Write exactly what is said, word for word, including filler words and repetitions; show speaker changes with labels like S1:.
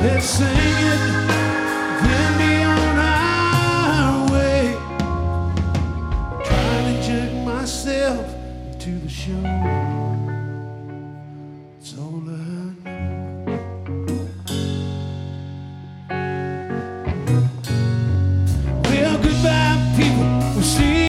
S1: Let's sing it, then be on our way. Trying to jerk myself to the show.